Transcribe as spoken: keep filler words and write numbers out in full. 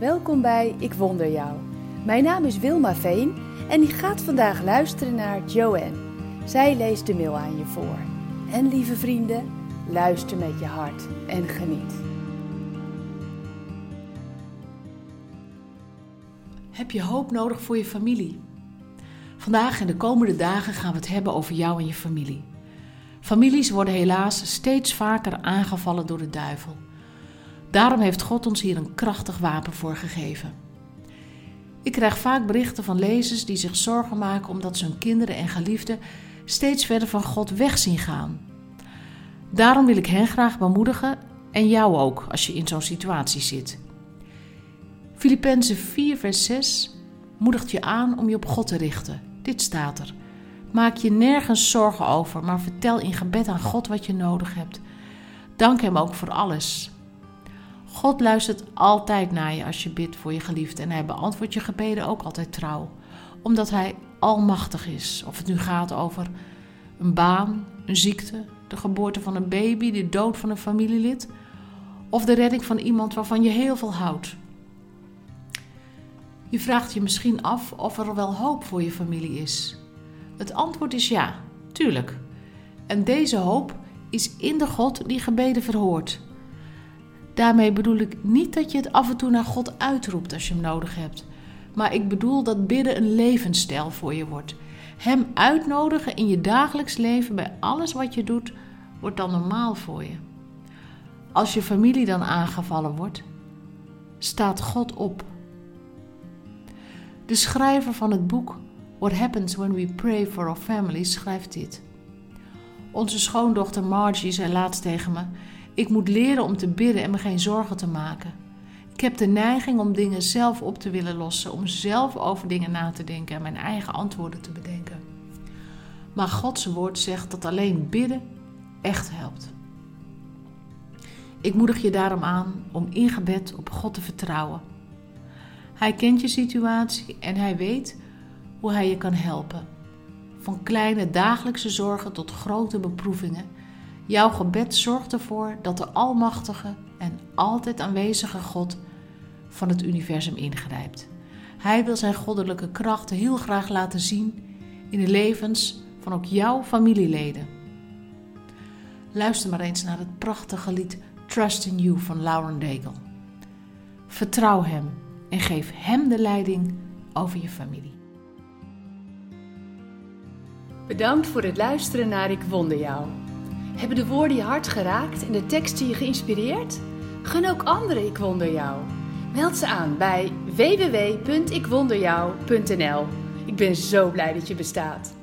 welkom bij Ik Wonder Jou. Mijn naam is Wilma Veen en ik ga vandaag luisteren naar Joanne. Zij leest de mail aan je voor. En lieve vrienden, luister met je hart en geniet. Heb je hoop nodig voor je familie? Vandaag en de komende dagen gaan we het hebben over jou en je familie. Families worden helaas steeds vaker aangevallen door de duivel. Daarom heeft God ons hier een krachtig wapen voor gegeven. Ik krijg vaak berichten van lezers die zich zorgen maken omdat ze hun kinderen en geliefden steeds verder van God weg zien gaan. Daarom wil ik hen graag bemoedigen en jou ook als je in zo'n situatie zit. Filippenzen vier vers zes moedigt je aan om je op God te richten. Dit staat er. Maak je nergens zorgen over, maar vertel in gebed aan God wat je nodig hebt. Dank hem ook voor alles. God luistert altijd naar je als je bidt voor je geliefde en hij beantwoordt je gebeden ook altijd trouw. Omdat hij almachtig is. Of het nu gaat over een baan, een ziekte, de geboorte van een baby, de dood van een familielid of de redding van iemand waarvan je heel veel houdt. Je vraagt je misschien af of er wel hoop voor je familie is. Het antwoord is ja, tuurlijk. En deze hoop is in de God die gebeden verhoort. Daarmee bedoel ik niet dat je het af en toe naar God uitroept als je hem nodig hebt. Maar ik bedoel dat bidden een levensstijl voor je wordt. Hem uitnodigen in je dagelijks leven bij alles wat je doet, wordt dan normaal voor je. Als je familie dan aangevallen wordt, staat God op. De schrijver van het boek What Happens When We Pray for Our Families schrijft dit. Onze schoondochter Margie zei laatst tegen me: ik moet leren om te bidden en me geen zorgen te maken. Ik heb de neiging om dingen zelf op te willen lossen, om zelf over dingen na te denken en mijn eigen antwoorden te bedenken. Maar Gods woord zegt dat alleen bidden echt helpt. Ik moedig je daarom aan om in gebed op God te vertrouwen. Hij kent je situatie en hij weet hoe hij je kan helpen. Van kleine dagelijkse zorgen tot grote beproevingen. Jouw gebed zorgt ervoor dat de almachtige en altijd aanwezige God van het universum ingrijpt. Hij wil zijn goddelijke krachten heel graag laten zien in de levens van ook jouw familieleden. Luister maar eens naar het prachtige lied Trust in You van Lauren Daigle. Vertrouw hem en geef hem de leiding over je familie. Bedankt voor het luisteren naar Ik Wonder Jou. Hebben de woorden je hart geraakt en de teksten je geïnspireerd? Gun ook anderen Ik Wonder Jou. Meld ze aan bij w w w punt ik wonder jou punt n l. Ik ben zo blij dat je bestaat.